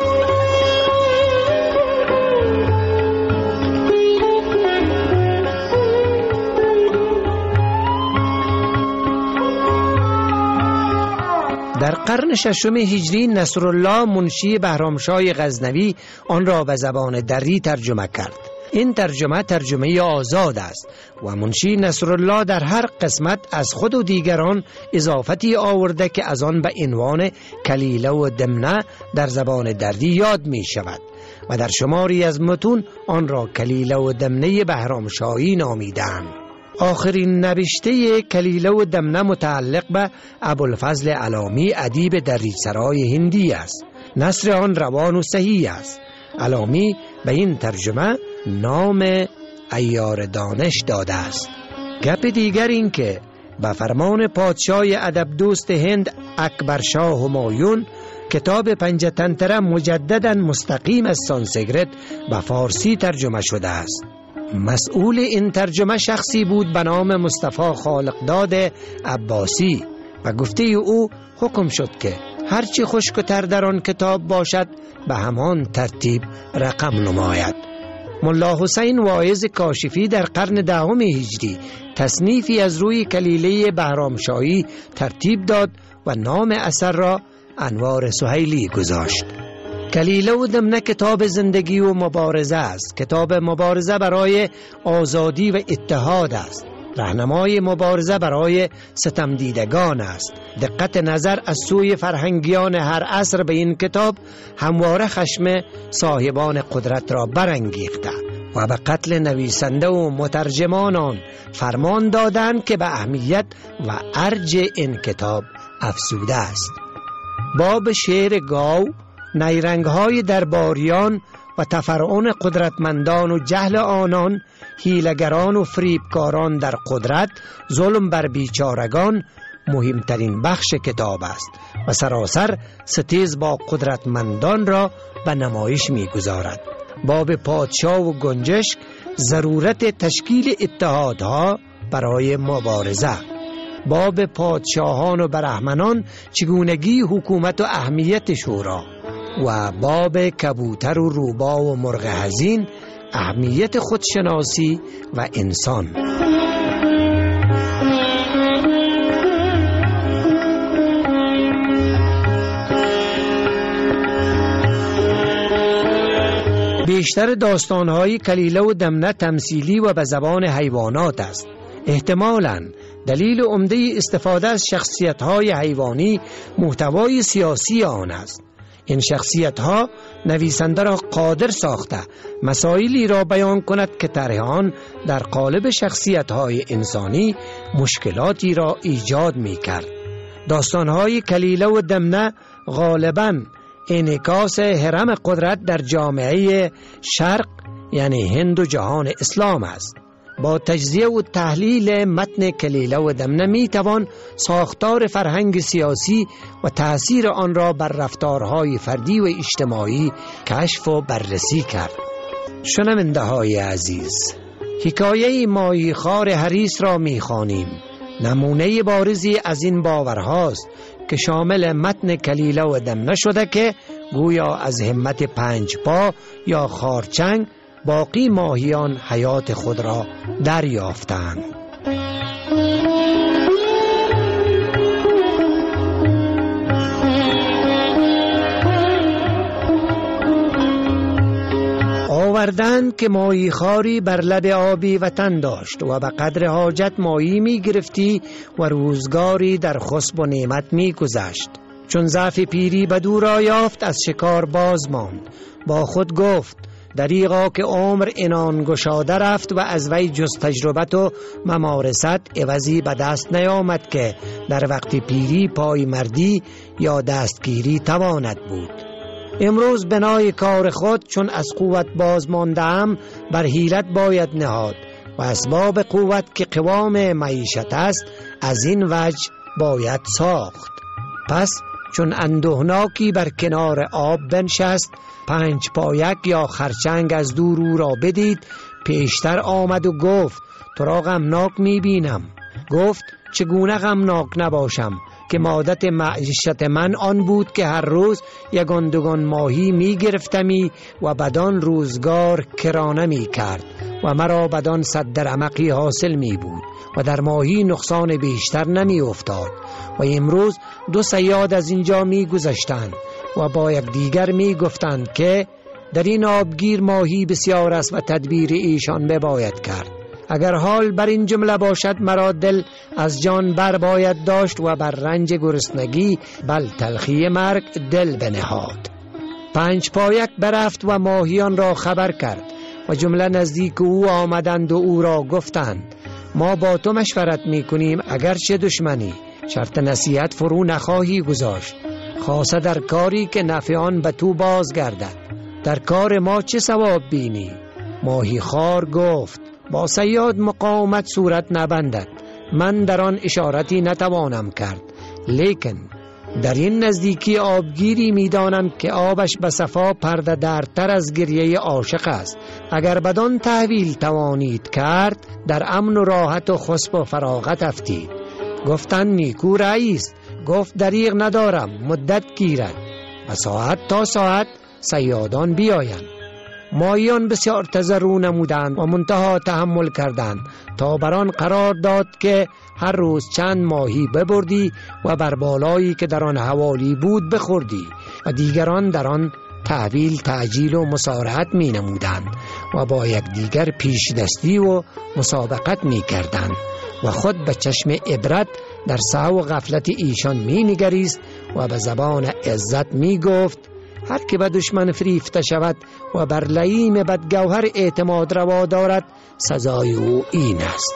در قرن ششم هجری نصرالله منشی بهرامشاه غزنوی آن را به زبان دری ترجمه کرد. این ترجمه ترجمه آزاد است و منشی نصرالله در هر قسمت از خود و دیگران اضافتی آورده که از آن به عنوان کلیله و دمنه در زبان دری یاد می شود. و در شماری از متون آن را کلیله و دمنه بهرامشاهی نامیدند. آخرین نوشته کلیله و دمنه متعلق به ابوالفضل علامی ادیب دریچه‌سرای هندی است. نثر آن روان و صحیح است. علامی به این ترجمه نام عیار دانش داده است. گپ دیگر این که به فرمان پادشاه ادب دوست هند اکبر شاه همایون کتاب پنجتنتره مجددا مستقیم از سانسکریت به فارسی ترجمه شده است. مسئول این ترجمه شخصی بود به نام مصطفی خالقداد عباسی و گفته او حکم شد که هرچی خشک و تر در آن کتاب باشد به همان ترتیب رقم نماید. ملا حسین واعظ کاشفی در قرن دهم هجری تصنیفی از روی کلیله بهرامشاهی ترتیب داد و نام اثر را انوار سهیلی گذاشت. کلیله و دمنه کتاب زندگی و مبارزه است. کتاب مبارزه برای آزادی و اتحاد است. راهنمای مبارزه برای ستم دیدگان است. دقت نظر از سوی فرهنگیان هر عصر به این کتاب همواره خشم صاحبان قدرت را برانگیخته و به قتل نویسنده و مترجمان آن فرمان دادند که به اهمیت و ارج این کتاب افزوده است. باب شعر گاو، نیرنگ‌های درباریان و تفرعون قدرتمندان و جهل آنان، حیله‌گران و فریبکاران در قدرت، ظلم بر بیچارگان مهمترین بخش کتاب است و سراسر ستیز با قدرتمندان را به نمایش می‌گذارد. باب پادشاه و گنجشک، ضرورت تشکیل اتحادها برای مبارزه. باب پادشاهان و برهمنان، چگونگی حکومت و اهمیت شورا. و باب کبوتر و روبا و مرغ حزین، اهمیت خودشناسی و انسان. بیشتر داستان‌های کلیله و دمنه تمثیلی و به زبان حیوانات است. احتمالاً دلیل عمده استفاده از شخصیت‌های حیوانی محتوای سیاسی آن است. این شخصیت‌ها نویسنده را قادر ساخته مسائلی را بیان کند که طرح آن در قالب شخصیت‌های انسانی مشکلاتی را ایجاد می‌کرد. داستان‌های کلیله و دمنه غالباً انعکاس هرم قدرت در جامعه شرق یعنی هند و جهان اسلام است. با تجزیه و تحلیل متن کلیله و دمنه می توان ساختار فرهنگ سیاسی و تأثیر آن را بر رفتارهای فردی و اجتماعی کشف و بررسی کرد. شنونده های عزیز، حکایه ماهیخوار حریص را می خوانیم. نمونه بارزی از این باورهاست که شامل متن کلیله و دمنه شده که گویا از همت پنج پا یا خارچنگ باقی ماهیان حیات خود را دریافتند. آوردند که ماهیخواری بر لب آبی وطن داشت و به قدر حاجت ماهی می گرفتی و روزگاری در خسب و نعمت می گذشت. چون ضعف پیری بدو را یافت از شکار باز ماند. با خود گفت دریغا که عمر انان گشاده رفت و از وی جز تجربت و ممارست عوضی به دست نیامد که در وقت پیری پای مردی یا دستگیری تواند بود. امروز بنای کار خود چون از قوت باز ماندم بر حیلت باید نهاد و اسباب قوت که قوام معیشت است از این وجه باید ساخت. پس چون اندوهناکی بر کنار آب بنشست، پنج پایک یا خرچنگ از دور او را بدید، پیشتر آمد و گفت تو را غمناک می بینم. گفت چگونه غمناک نباشم که عادت معیشت من آن بود که هر روز یگان دوگان ماهی می گرفتمی و بدان روزگار کرانه می کرد و مرا بدان صد درمقی حاصل می بود و در ماهی نقصان بیشتر نمی افتاد و امروز دو صیاد از اینجا می گذشتند و با یک دیگر می گفتند که در این آبگیر ماهی بسیار است و تدبیر ایشان بباید کرد. اگر حال بر این جمله باشد مرا دل از جان بر باید داشت و بر رنج گرسنگی بل تلخی مرگ دل بنهاد. پنج پایک برفت و ماهیان را خبر کرد و جمله نزدیک او آمدند و او را گفتند ما با تو مشورت می کنیم اگرچه دشمنی شرط نصیحت فرو نخواهی گذاشت، خاصه در کاری که نفع آن به تو بازگردد. در کار ما چه ثواب بینی؟ ماهی خار گفت با صیاد مقاومت صورت نبندد، من در آن اشارتی نتوانم کرد، لیکن در این نزدیکی آبگیری میدانم که آبش به صفا پرده درتر از گریه عاشق است. اگر بدان تحویل توانید کرد در امن و راحت و خسب و فراغت افتید. گفتن نیکو رئیس. گفت دریغ ندارم، مدت گیرد و ساعت تا ساعت صیادان بیایند. ماهیان بسیار تضرع نمودند و منتها تحمل کردند تا بران قرار داد که هر روز چند ماهی ببردی و بر بالایی که در آن حوالی بود بخوردی و دیگران در آن تحویل تعجیل و مسارعت می نمودند و با یک دیگر پیش دستی و مسابقت می کردند و خود به چشم عبرت در سهو و غفلت ایشان می نگریست و به زبان عزت می گفت هر که به دشمن فریفته شود و بر لئیم بدگوهر اعتماد روا دارد سزای او این است.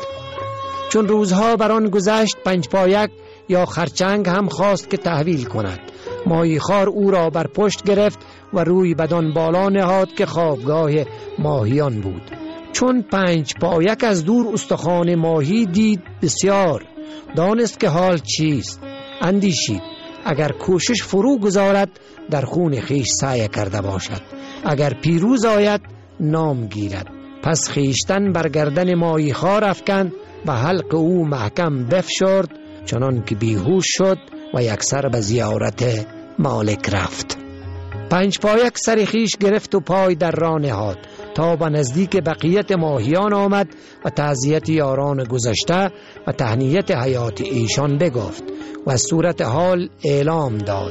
چون روزها بر آن گذشت پنج پایک یا خرچنگ هم خواست که تحویل کند. ماهی خار او را بر پشت گرفت و روی بدان بالا نهاد که خوابگاه ماهیان بود. چون پنج پایک از دور استخوان ماهی دید بسیار دانست که حال چیست. اندیشید اگر کوشش فرو گذارد در خون خیش سعی کرده باشد، اگر پیروز آید نام گیرد. پس خیشتن بر گردن ماهی خار افکند و حلق او محکم بفشرد چنان که بیهوش شد و یک سر به زیارت مالک رفت. پنج پایک سر خیش گرفت و پای در راه نهاد تا به نزدیک بقیت ماهیان آمد و تعزیت یاران گذشته و تهنیت حیات ایشان بگفت و از صورت حال اعلام داد.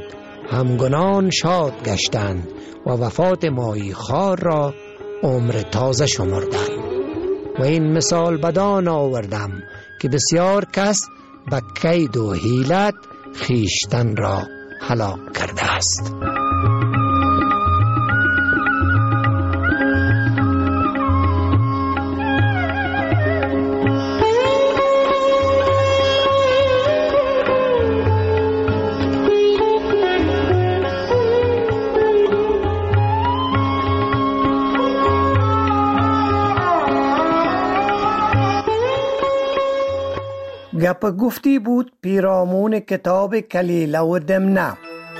همگنان شاد گشتند و وفات ماهی خار را عمر تازه شمردند. و این مثال بدان آوردم که بسیار کس به کید و حیلت خیشتن را هلاک کرده است. گپ گفتی بود پیرامون کتاب کلیله و دمنه.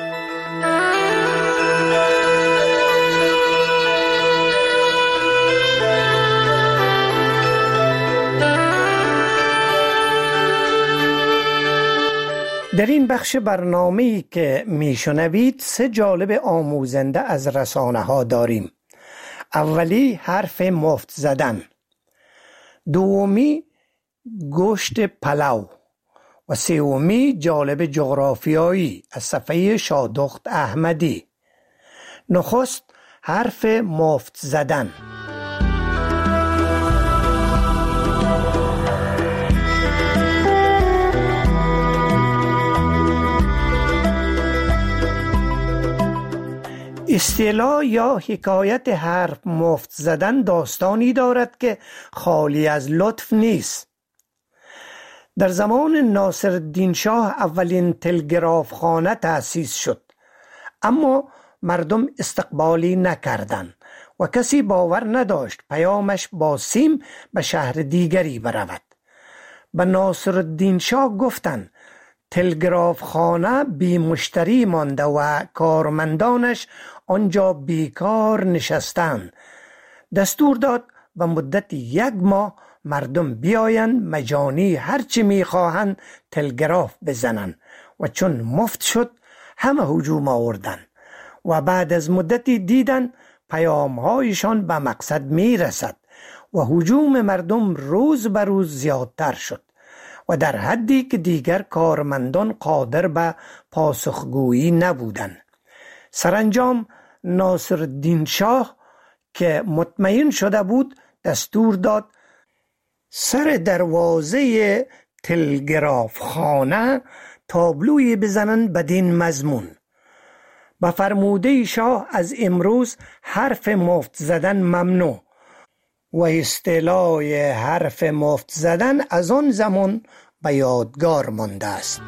در این بخش برنامه‌ای که میشنوید سه جانب آموزنده از رسانه ها داریم. اولی حرف مفت زدن، دومی گوشت پلو و سومی جالب جغرافیایی از صفحه شادخت احمدی. نخست حرف مفت زدن. اصطلاح یا حکایت حرف مفت زدن داستانی دارد که خالی از لطف نیست. در زمان ناصرالدین شاه اولین تلگراف خانه تأسیس شد، اما مردم استقبالی نکردند و کسی باور نداشت پیامش با سیم به شهر دیگری برود. به ناصرالدین شاه گفتند تلگراف خانه بی مشتری مانده و کارمندانش آنجا بیکار نشستند. دستور داد و مدت یک ماه مردم بیایند مجانی هرچی میخواهند تلگراف بزنند و چون مفت شد همه هجوم آوردند و بعد از مدتی دیدن پیامهایشان به مقصد میرسد و هجوم مردم روز به روز زیادتر شد و در حدی که دیگر کارمندان قادر به پاسخگویی نبودند. سرانجام ناصرالدین شاه که مطمئن شده بود دستور داد سر دروازه تلگراف خانه تابلوی بزنن بدین مضمون: به فرموده شاه از امروز حرف مفت زدن ممنوع و اصطلاح حرف مفت زدن از آن زمان به یادگار مانده است.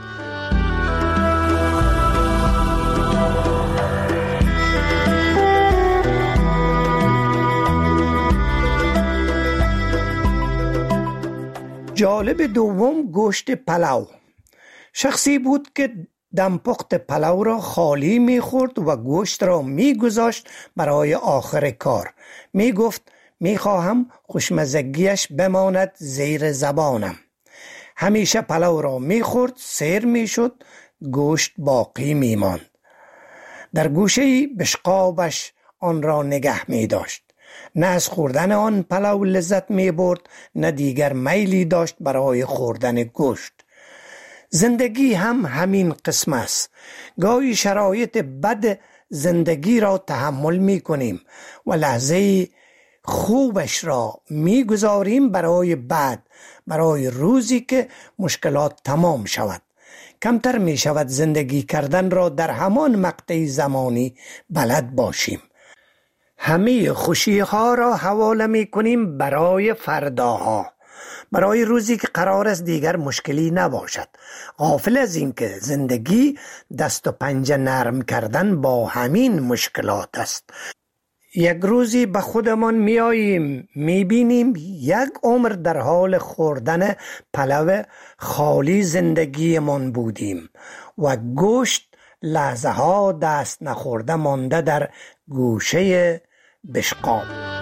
جالب دوم گوشت پلو. شخصی بود که دمپخت پلو را خالی می خورد و گوشت را می گذاشت برای آخر کار. می گفت می خواهم خوشمزگیش بماند زیر زبانم. همیشه پلو را می خورد، سیر می شد، گوشت باقی می ماند. در گوشه بشقابش آن را نگه می داشت. نه از خوردن آن پلو لذت می برد، نه دیگر میلی داشت برای خوردن گوشت. زندگی هم همین قسم است. گاهی شرایط بد زندگی را تحمل می کنیم و لحظه خوبش را می گذاریم برای بعد، برای روزی که مشکلات تمام شود. کمتر می شود زندگی کردن را در همان مقطع زمانی بلد باشیم. همه خوشی ها را حواله می کنیم برای فرداها، برای روزی که قرار است دیگر مشکلی نباشد، غافل از این که زندگی دست و پنجه نرم کردن با همین مشکلات است. یک روزی به خودمان می آییم می بینیم یک عمر در حال خوردن پلو خالی زندگیمان بودیم و گوشت لحظه ها دست نخورده مانده در گوشه بشقاب.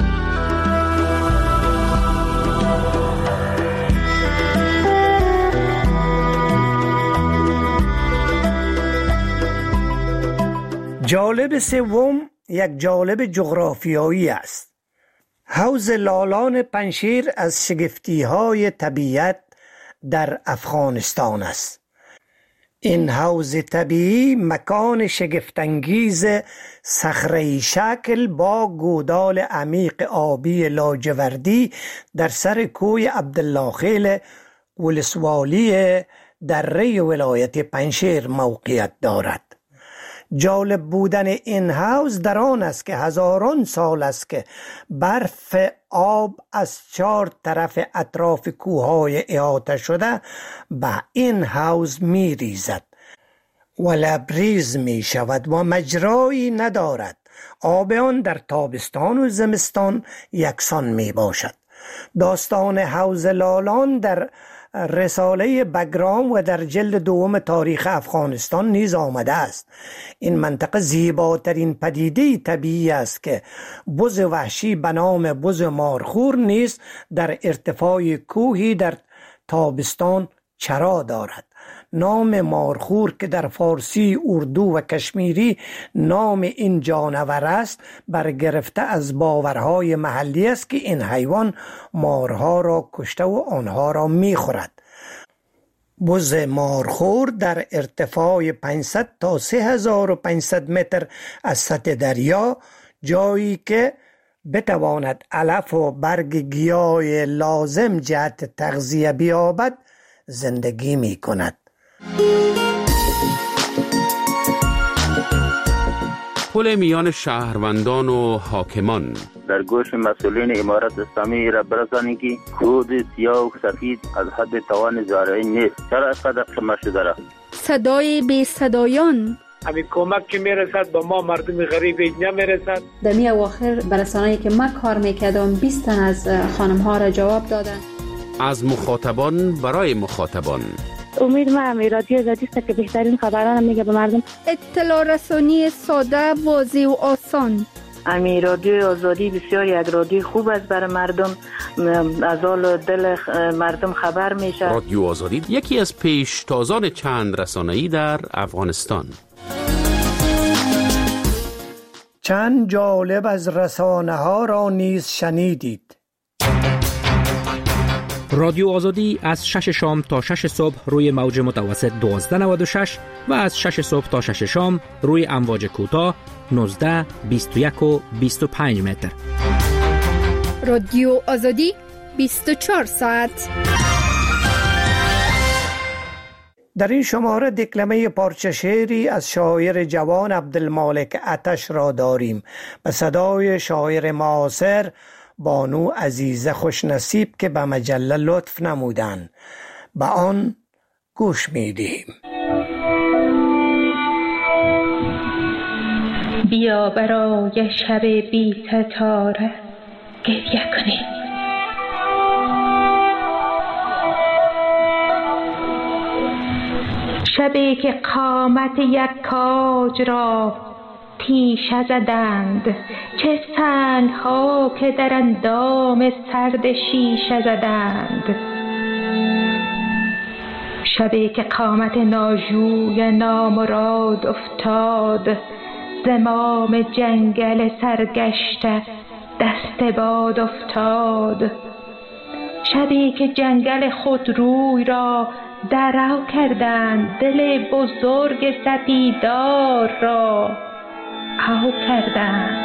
جالب سوم یک جالب جغرافیایی است. حوض لالان پنشیر از شگفتی‌های طبیعت در افغانستان است. این حوض طبیعی مکان شگفت‌انگیز صخره‌ای شکل با گودال عمیق آبی لاجوردی در سر کوه عبدالله خیل ولسوالی دره ولایت پنشیر موقعیت دارد. جالب بودن این حوض در آن است که هزاران سال است که برف آب از چهار طرف اطراف کوههای احاطه شده به این حوض می ریزد و لبریز می شود و مجرایی ندارد. آب آن در تابستان و زمستان یکسان می باشد. داستان حوض لالان در رساله بگرام و در جلد دوم تاریخ افغانستان نیز آمده است. این منطقه زیباترین پدیده طبیعی است که بز وحشی به نام بز مارخور نیز در ارتفاع کوهی در تابستان چرا دارد. نام مارخور که در فارسی، اردو و کشمیری نام این جانور است برگرفته از باورهای محلی است که این حیوان مارها را کشته و آنها را میخورد. بز مارخور در ارتفاع پانصد تا سه هزار و پانصد متر از سطح دریا، جایی که بتواند علف و برگ گیاه لازم جهت تغذیه بیابد زندگی می کند. پل میان شهروندان و حاکمان. در گوش مسئولین امارت اسلامی را برسانید که خود سیاه و سفید از حد توان زارعی نیست. چرا اینقدر قمه شده را؟ صدای بی صدایان. همین کمک که میرسد با ما مردم غریب نمیرسد. در می اواخر برسانه‌ای که من کار میکردم بیست تن از خانم ها را جواب دادن. از مخاطبان برای مخاطبان. امید ما هم رادیو آزادی است که بهترین خبران میگه به مردم. اطلاع رسانی ساده، واضح و آسان. امی رادیو آزادی بسیار یک رادیو خوب است برای مردم، از حال دل مردم خبر میشه. رادیو آزادی یکی از پیشتازان چند رسانه‌ای در افغانستان. چند جالب از رسانه ها را نیز شنیدید. رادیو آزادی از شش شام تا شش صبح روی موج متوسط دوازده نود و شش و از شش صبح تا شش شام روی امواج کوتاه نوزده، بیست و یک و بیست و پنج متر. رادیو آزادی بیست و چهار ساعت. در این شماره دکلمه پارچه شعری از شاعر جوان عبدالمالک آتش را داریم به صدای شاعر معاصر بانو عزیزه خوشنصیب که به مجله لطف نمودند. به آن گوش میدیم. بیا برای شب بی ستاره گریه کنیم، شبی که قامت یک کاج را تیشه زدند، چه سنگ ها که در اندام سرد شیشه زدند، شبی که قامت ناجوی نامراد افتاد، زمام جنگل سرگشته دست باد افتاد، شبی که جنگل خود روی را درو کردند، دل بزرگ سپیدار را او کردند،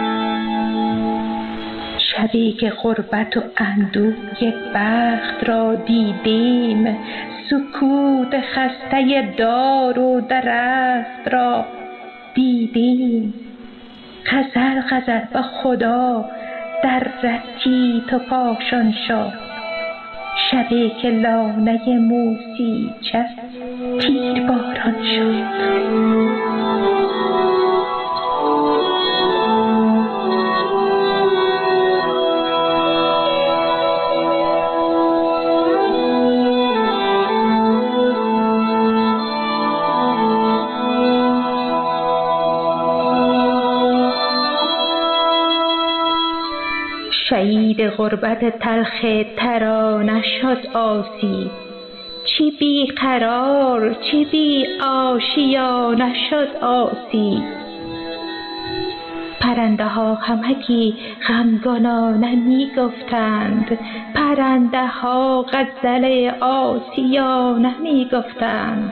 شبی که غربت و اندوه بخت را دیدیم، سکوت خسته دار و درخت را دیدیم، غزل غزل به خدا در رتی تو پاشان شد، شبی که لانه موسی چه تیر باران شد. شهید غربت تلخ ترانه شد آسیب، چی بی قرار چی بی آشیانه شد آسیب، پرنده ها همگی غمگنانه می گفتند، پرنده ها غزل آسیانه می گفتند،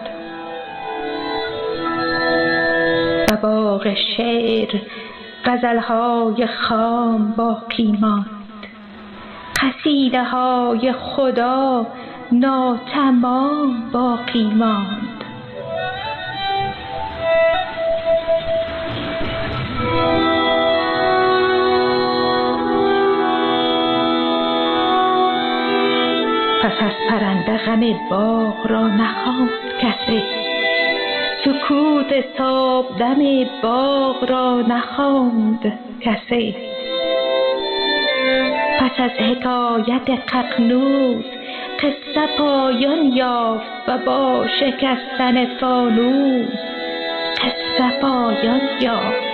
به باغ شعر غزل‌های خام باقی ماند، قصیده های خدا ناتمام باقی ماند. پس از پرنده غم باغ را نخواند کسی، سکوت صبح دم باغ را نخواند کسی، پس از حکایت ققنوس قصه پایان یافت و با شکستن فانوس قصه پایان یافت.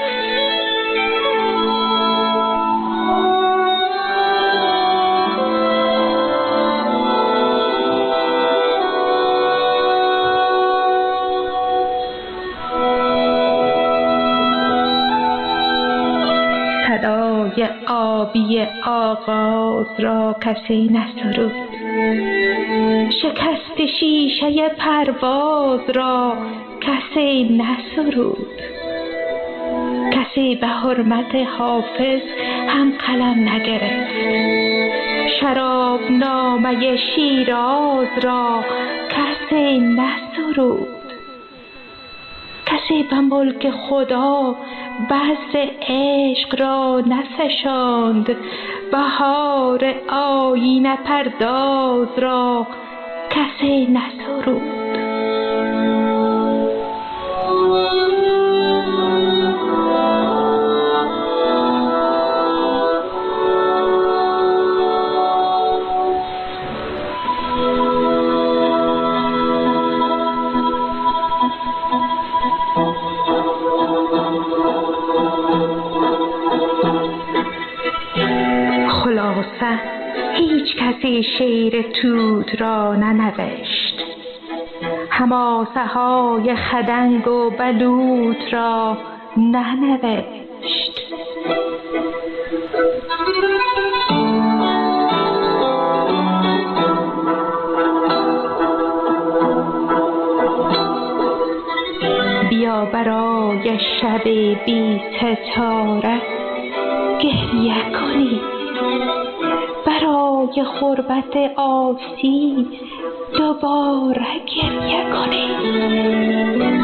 صدای آبی آغاز را کسی نسرود، شکست شیشه پرواز را کسی نسرود، کسی به حرمت حافظ هم قلم نگرفت، شراب نامه شیراز را کسی نسرود، کسی به ملک خدا بذر عشق را نفشاند، بهار آیینه پرداز را کسی نسرود. خلاصه هیچ کسی شعر توت را ننوشت، حماسه های خدنگ و بلوط را ننوشت. بیا برای شب بی ستاره گریه کنی، برای غربت آسی دوباره گریه کنید.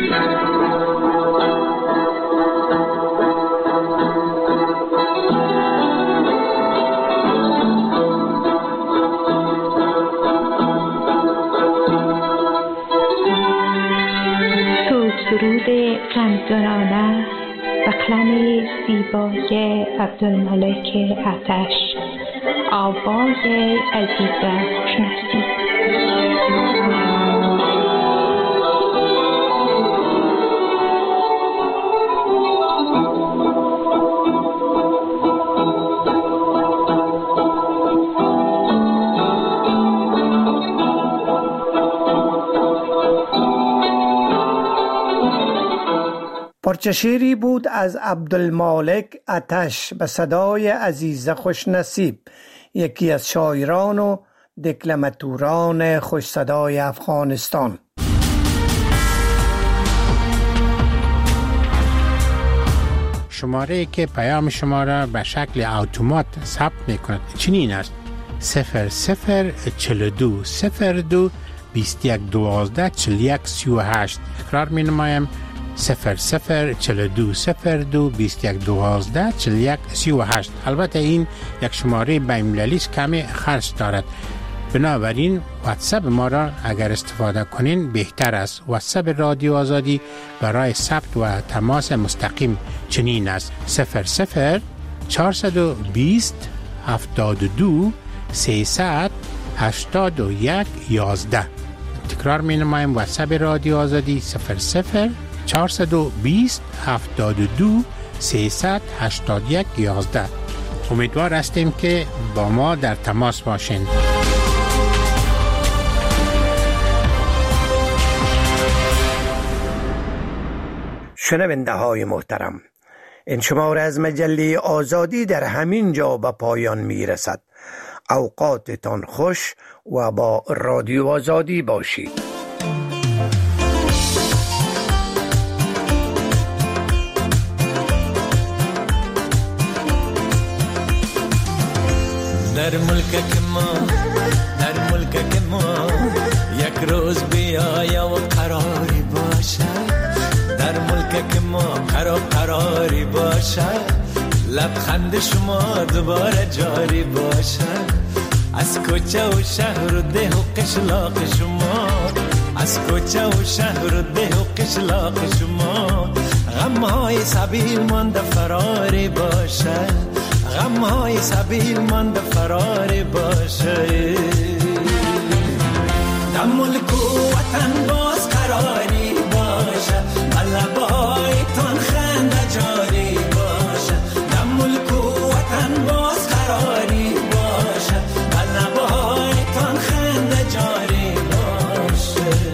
سرود غمزنانه و قلم زیبای عبدالمالک آتش، آواز عزیز خوشنصیب. پارچه شعری بود از عبدالمالک آتش به صدای عزیز خوشنصیب، یکی از شاعران و دکلماتوران خوش صدای افغانستان. شماره که پیام شما را به شکل اتومات ثبت می‌کند چنین است: صفر صفر چهل و دو صفر دو بیست و یک دوازده چهل و یک سی و هشت. تکرار می‌نمایم: صفر صفر چهل و دو صفر دو بیست و یک دوازده چهل و یک سی و هشت. البته این یک شماره بین‌المللی است، کمی خرج دارد، بنابراین واتساپ ما را اگر استفاده کنین بهتر است. واتساپ رادیو آزادی برای ثبت و تماس مستقیم چنین است: صفر صفر چهارصد و بیست هفتاد و دو سیصد هشتاد و یک یازده. تکرار می نمایم: واتساپ رادیو آزادی صفر صفر چهارصد و بیست هفتاد و دو سیصد هشتاد و یک یازده. امیدوار هستیم که با ما در تماس باشین. شنونده های محترم، این شماره از مجله آزادی در همین جا به پایان می رسد. اوقاتتان خوش و با رادیو آزادی باشید. در ملک که ما در ملک که ما یک روز بیایا و قراری باشه، در ملک که ما قرار قراری باشه، لبخند شما دوباره جاری باشه، از کوچه و شهر و ده و قشلاق شما، از کوچه و شهر و ده و قشلاق شما، غمهای سبیل مانده فراری باشه، غمهای سبیل مانده فراری باشه. در ملک و وطن باز قراری باشه، لبایتان خنده جاری باشه، در ملک و وطن باز قراری باشه، لبایتان خنده جاری باشه.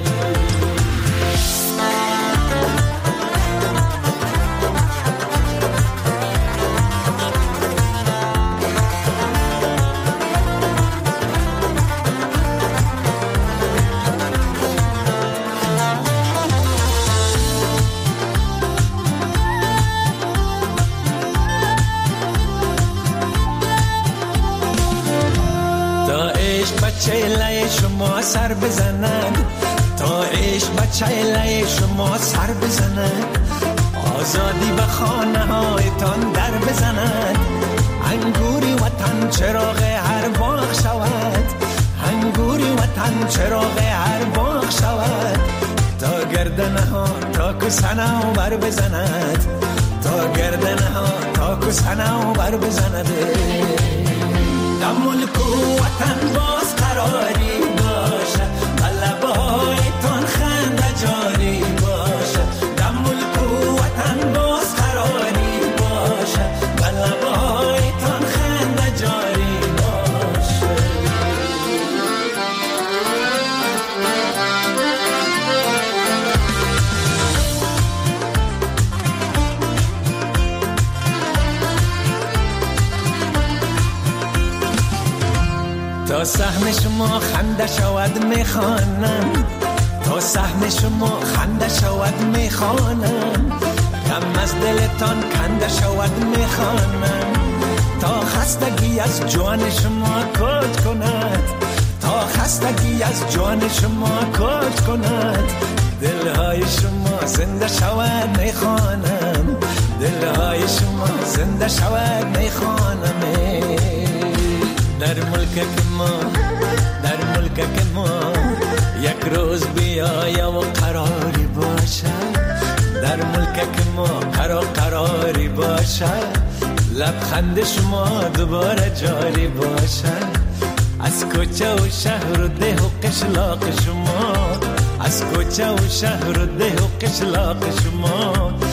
چهله شما سر بزنن، تا عشق بچه چهله شما سر بزنن، آزادی به خانه هایتان در بزنن، انگوری وطن چراغ هر باغ شود، انگوری وطن چراغ هر باغ شود، تا گردنه ها تا کسنه و بر بزند، تا گردنه ها تا کسنه و بر بزند. در ملک و وطن باز قراری باشه، لبایتان خنده جاری باشه، در ملک و وطن باز قراری باشه، لبایتان خنده جاری باشه. تا سهم شما خنده شود میخوانم، تا سهم شما خنده شود میخوانم، غم از دلتان کنده شود میخوانم، تا خستگی از جان شما کج کند، تا خستگی از جان شما کج کند، دلهای شما زنده شود میخوانم، دلهای شما زنده شود میخوانم. در ملک ما، در ملک ما یک روز بیاید و قراری باشد، در ملک ما قرار قراری باشد، لبخند شما دوباره جاری باشد. از کوچه و شهر و ده و قشلاق شما، از کوچه و شهر و ده و قشلاق شما